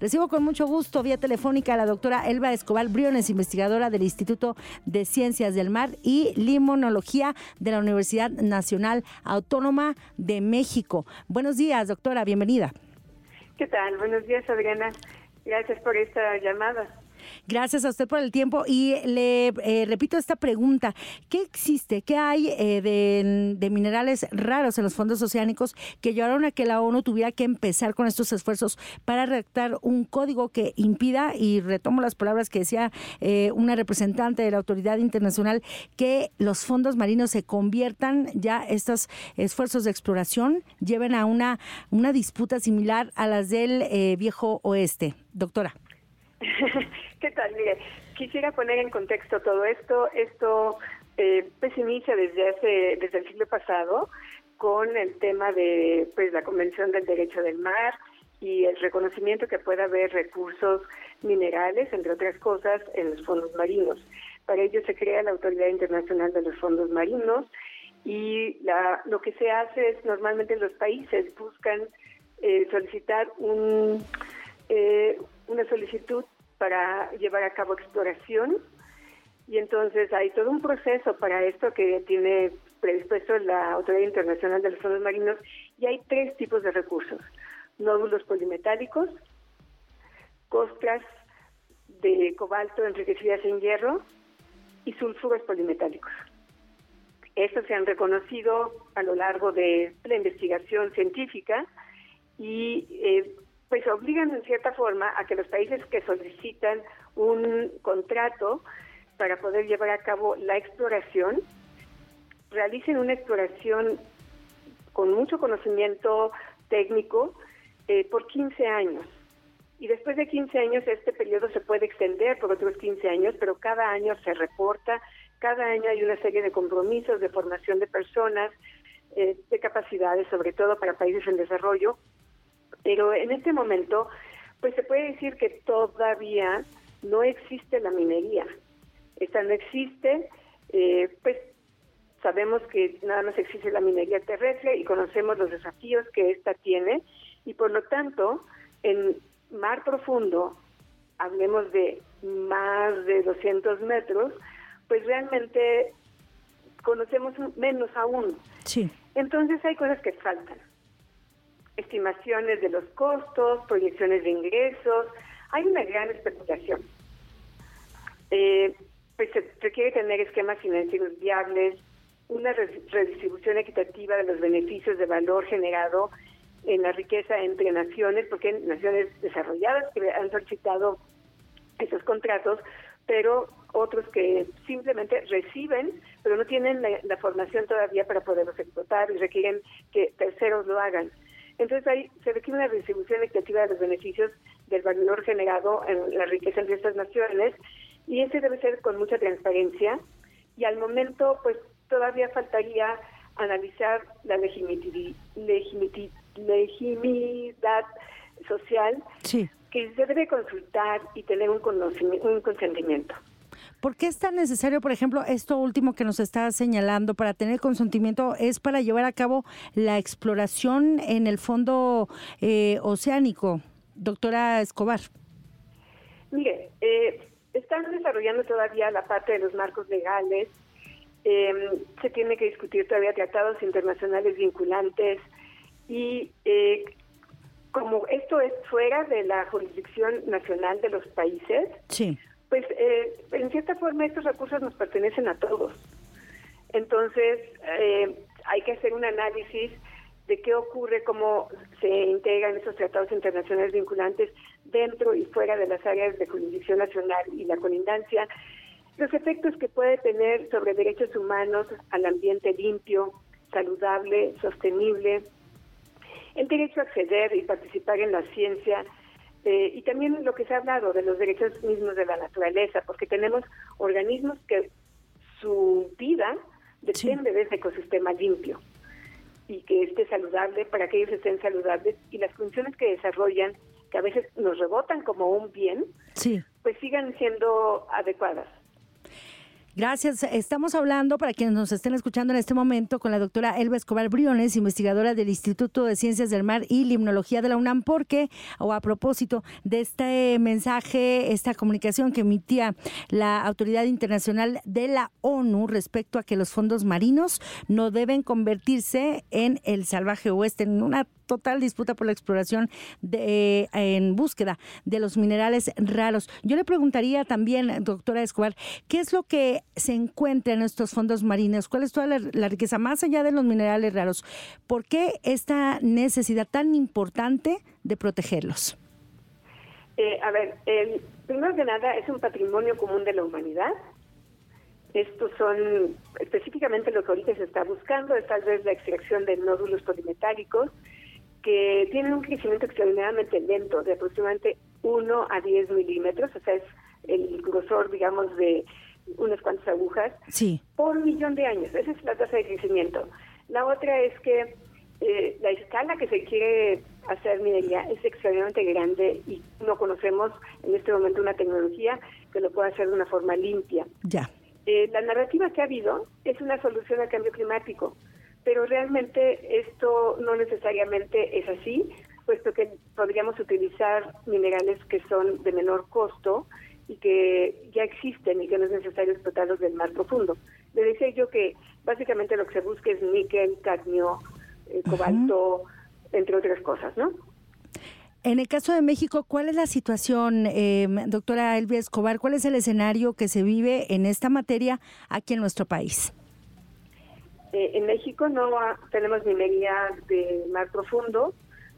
Recibo con mucho gusto vía telefónica a la doctora Elba Escobar Briones, investigadora del Instituto de Ciencias del Mar y Limonología de la Universidad Nacional Autónoma de México. Buenos días, doctora, bienvenida. ¿Qué tal? Buenos días, Adriana. Gracias por esta llamada. Gracias a usted por el tiempo y le repito esta pregunta. ¿Qué existe, qué hay de minerales raros en los fondos oceánicos que llevaron a que la ONU tuviera que empezar con estos esfuerzos para redactar un código que impida, y retomo las palabras que decía una representante de la autoridad internacional, que los fondos marinos se conviertan, ya estos esfuerzos de exploración lleven a una disputa similar a las del viejo oeste? Doctora. ¿Qué tal? Mire, quisiera poner en contexto todo esto. Esto pues inicia desde el siglo pasado con el tema de la Convención del Derecho del Mar y el reconocimiento que puede haber recursos minerales, entre otras cosas, en los fondos marinos. Para ello se crea la Autoridad Internacional de los Fondos Marinos y lo que se hace es, normalmente los países buscan solicitar una solicitud para llevar a cabo exploración, y entonces hay todo un proceso para esto que tiene predispuesto la Autoridad Internacional de los Fondos Marinos, y hay 3 tipos de recursos: nódulos polimetálicos, costras de cobalto enriquecidas en hierro y sulfuros polimetálicos. Estos se han reconocido a lo largo de la investigación científica y pues obligan en cierta forma a que los países que solicitan un contrato para poder llevar a cabo la exploración realicen una exploración con mucho conocimiento técnico por 15 años. Y después de 15 años este periodo se puede extender por otros 15 años, pero cada año se reporta, cada año hay una serie de compromisos de formación de personas, de capacidades, sobre todo para países en desarrollo. Pero en este momento, pues se puede decir que todavía no existe la minería. Esta no existe, pues sabemos que nada más existe la minería terrestre y conocemos los desafíos que esta tiene, y por lo tanto, en mar profundo, hablemos de más de 200 metros, pues realmente conocemos menos aún. Sí. Entonces hay cosas que faltan. Estimaciones de los costos, proyecciones de ingresos, hay una gran especulación. Pues se requiere tener esquemas financieros viables, una redistribución equitativa de los beneficios de valor generado en la riqueza entre naciones, porque hay naciones desarrolladas que han solicitado esos contratos, pero otros que simplemente reciben, pero no tienen la formación todavía para poderlos explotar y requieren que terceros lo hagan. Entonces ahí se requiere una redistribución equitativa de los beneficios del valor generado en la riqueza entre estas naciones, y ese debe ser con mucha transparencia, y al momento pues todavía faltaría analizar la legitimidad social, sí, que se debe consultar y tener un consentimiento. ¿Por qué es tan necesario, por ejemplo, esto último que nos está señalando, para tener consentimiento, es para llevar a cabo la exploración en el fondo oceánico, doctora Escobar? Mire, están desarrollando todavía la parte de los marcos legales, se tiene que discutir todavía tratados internacionales vinculantes, y como esto es fuera de la jurisdicción nacional de los países, sí, pues en cierta forma estos recursos nos pertenecen a todos. Entonces hay que hacer un análisis de qué ocurre, cómo se integran esos tratados internacionales vinculantes dentro y fuera de las áreas de jurisdicción nacional y la colindancia, los efectos que puede tener sobre derechos humanos, al ambiente limpio, saludable, sostenible, el derecho a acceder y participar en la ciencia, y también lo que se ha hablado de los derechos mismos de la naturaleza, porque tenemos organismos que su vida depende de ese ecosistema limpio y que esté saludable, para que ellos estén saludables, y las funciones que desarrollan, que a veces nos rebotan como un bien, sí, pues sigan siendo adecuadas. Gracias. Estamos hablando, para quienes nos estén escuchando en este momento, con la doctora Elba Escobar Briones, investigadora del Instituto de Ciencias del Mar y Limnología de la UNAM, porque, o a propósito de este mensaje, esta comunicación que emitía la Autoridad Internacional de la ONU respecto a que los fondos marinos no deben convertirse en el salvaje oeste, en una total disputa por la exploración en búsqueda de los minerales raros. Yo le preguntaría también, doctora Escobar, ¿qué es lo que se encuentra en estos fondos marinos? ¿Cuál es toda la riqueza más allá de los minerales raros? ¿Por qué esta necesidad tan importante de protegerlos? Primero que nada, es un patrimonio común de la humanidad. Estos son específicamente lo que ahorita se está buscando, es tal vez la extracción de nódulos polimetálicos, que tienen un crecimiento extraordinariamente lento, de aproximadamente 1 a 10 milímetros, o sea, es el grosor, digamos, de unas cuantas agujas, sí, por 1.000.000 de años. Esa es la tasa de crecimiento. La otra es que la escala que se quiere hacer minería es extraordinariamente grande y no conocemos en este momento una tecnología que lo pueda hacer de una forma limpia. Ya. La narrativa que ha habido es una solución al cambio climático, pero realmente esto no necesariamente es así, puesto que podríamos utilizar minerales que son de menor costo y que ya existen y que no es necesario explotarlos del mar profundo. Le decía yo que básicamente lo que se busca es níquel, cadmio, cobalto, entre otras cosas, ¿no? En el caso de México, ¿cuál es la situación, doctora Elba Escobar? ¿Cuál es el escenario que se vive en esta materia aquí en nuestro país? En México no tenemos minería de mar profundo.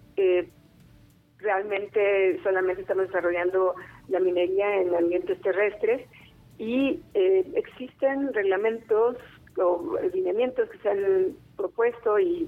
Realmente solamente estamos desarrollando la minería en ambientes terrestres y existen reglamentos o lineamientos que se han propuesto y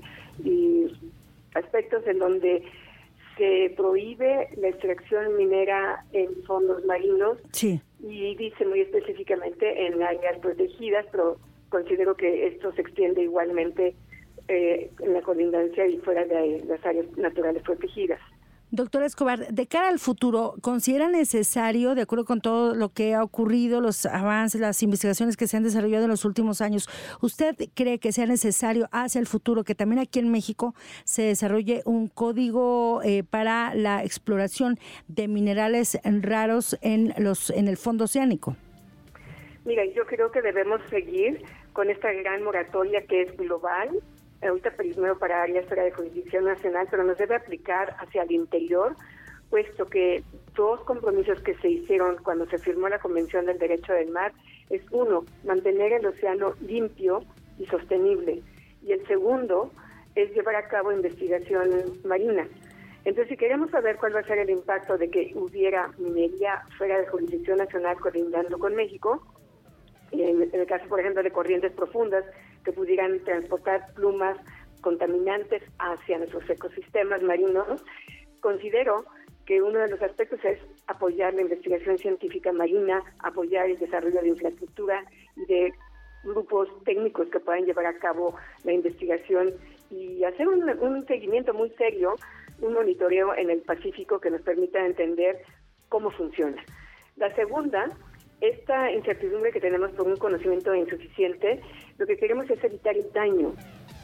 aspectos en donde se prohíbe la extracción minera en fondos marinos, sí, y dice muy específicamente en áreas protegidas, pero considero que esto se extiende igualmente en la colindancia y fuera de las áreas naturales protegidas. Doctora Escobar, de cara al futuro, ¿considera necesario, de acuerdo con todo lo que ha ocurrido, los avances, las investigaciones que se han desarrollado en los últimos años, usted cree que sea necesario hacia el futuro que también aquí en México se desarrolle un código para la exploración de minerales raros en el fondo oceánico? Mira, yo creo que debemos seguir con esta gran moratoria que es global, ahorita primero para áreas fuera de jurisdicción nacional, pero nos debe aplicar hacia el interior, puesto que 2 compromisos que se hicieron cuando se firmó la Convención del Derecho del Mar es, uno, mantener el océano limpio y sostenible, y el segundo es llevar a cabo investigación marina. Entonces, si queremos saber cuál va a ser el impacto de que hubiera minería fuera de jurisdicción nacional colindando con México, en el caso, por ejemplo, de corrientes profundas que pudieran transportar plumas contaminantes hacia nuestros ecosistemas marinos, considero que uno de los aspectos es apoyar la investigación científica marina, apoyar el desarrollo de infraestructura y de grupos técnicos que puedan llevar a cabo la investigación y hacer un seguimiento muy serio, un monitoreo en el Pacífico que nos permita entender cómo funciona. La segunda, esta incertidumbre que tenemos por un conocimiento insuficiente, lo que queremos es evitar el daño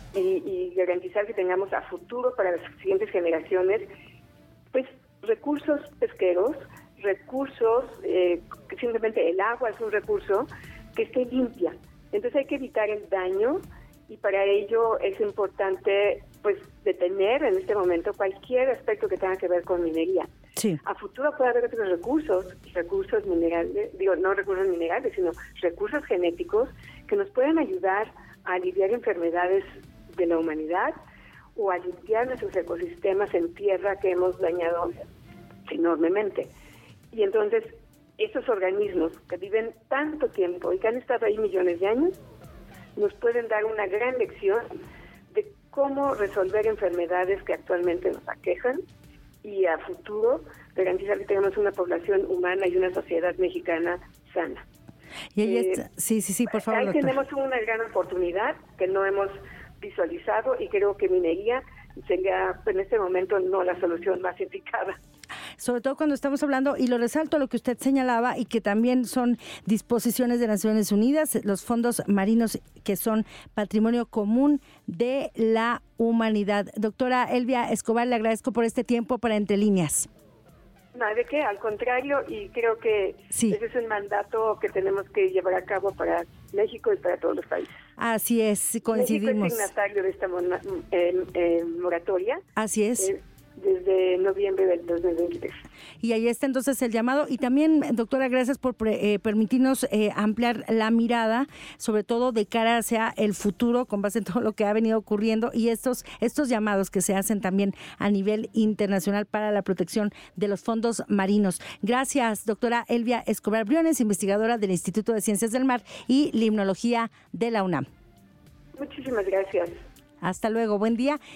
y garantizar que tengamos a futuro para las siguientes generaciones, pues recursos pesqueros, recursos, que simplemente el agua es un recurso que esté limpia. Entonces hay que evitar el daño y para ello es importante pues detener en este momento cualquier aspecto que tenga que ver con minería. Sí. A futuro puede haber otros recursos minerales, no recursos minerales, sino recursos genéticos que nos pueden ayudar a aliviar enfermedades de la humanidad o a limpiar nuestros ecosistemas en tierra que hemos dañado enormemente. Y entonces, esos organismos que viven tanto tiempo y que han estado ahí millones de años, nos pueden dar una gran lección de cómo resolver enfermedades que actualmente nos aquejan y a futuro garantizar que tengamos una población humana y una sociedad mexicana sana. Y sí, por favor, ahí doctor. tenemos una gran oportunidad que no hemos visualizado y creo que minería sería en este momento no la solución más indicada. sobre todo cuando estamos hablando, y lo resalto lo que usted señalaba, y que también son disposiciones de Naciones Unidas, los fondos marinos que son patrimonio común de la humanidad. Doctora Elvia Escobar, le agradezco por este tiempo para Entre Líneas. Nada de qué, al contrario, y creo que sí, ese es un mandato que tenemos que llevar a cabo para México y para todos los países. Así es, coincidimos. México es signatario de esta moratoria. Así es. Desde noviembre del 2023. Y ahí está entonces el llamado. Y también, doctora, gracias por permitirnos ampliar la mirada, sobre todo de cara hacia el futuro, con base en todo lo que ha venido ocurriendo, y estos llamados que se hacen también a nivel internacional para la protección de los fondos marinos. Gracias, doctora Elvia Escobar Briones, investigadora del Instituto de Ciencias del Mar y Limnología de la UNAM. Muchísimas gracias. Hasta luego, buen día.